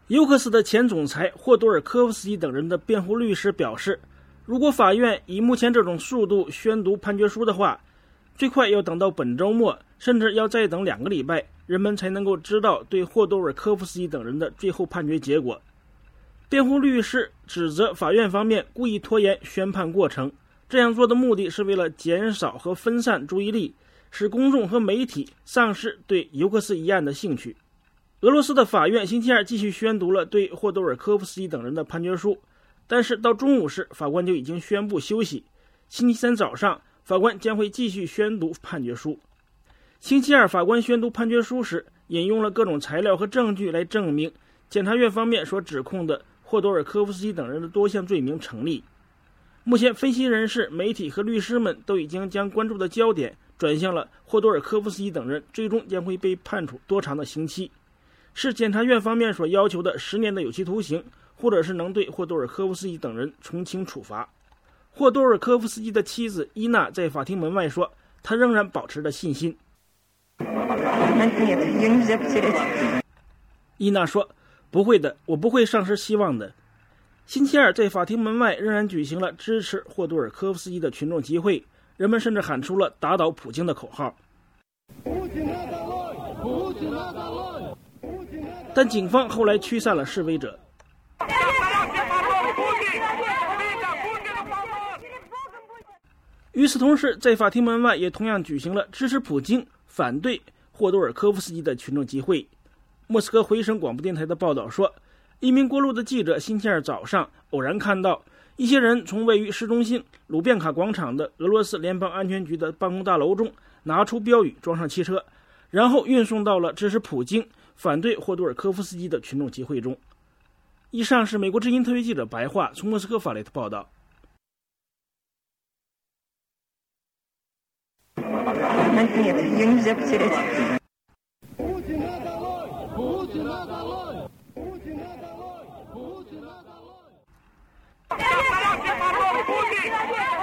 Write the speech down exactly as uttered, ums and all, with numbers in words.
尤克斯的前总裁霍多尔科夫斯基等人的辩护律师表示，如果法院以目前这种速度宣读判决书的话，最快要等到本周末，甚至要再等两个礼拜，人们才能够知道对霍多尔科夫斯基等人的最后判决结果。辩护律师指责法院方面故意拖延宣判过程，这样做的目的是为了减少和分散注意力，使公众和媒体丧失对尤克斯一案的兴趣。俄罗斯的法院星期二继续宣读了对霍多尔科夫斯基等人的判决书，但是到中午时，法官就已经宣布休息。星期三早上，法官将会继续宣读判决书。星期二，法官宣读判决书时，引用了各种材料和证据来证明检察院方面所指控的霍多尔科夫斯基等人的多项罪名成立。目前，分析人士、媒体和律师们都已经将关注的焦点转向了霍多尔科夫斯基等人最终将会被判处多长的刑期，是检察院方面所要求的十年的有期徒刑，或者是能对霍多尔科夫斯基等人从轻处罚。霍多尔科夫斯基的妻子伊娜在法庭门外说，她仍然保持着信心。伊娜说，不会的，我不会丧失希望的。星期二在法庭门外仍然举行了支持霍多尔科夫斯基的群众集会，人们甚至喊出了打倒普京的口号。但警方后来驱散了示威者。与此同时，在法庭门外也同样举行了支持普京、反对霍多尔科夫斯基的群众集会。莫斯科回声广播电台的报道说，一名过路的记者星期二早上偶然看到一些人从位于市中心鲁便卡广场的俄罗斯联邦安全局的办公大楼中拿出标语，装上汽车，然后运送到了支持普京、反对霍多尔科夫斯基的群众集会中。以上是美国之音特约记者白桦从莫斯科发来的报道。 Путин!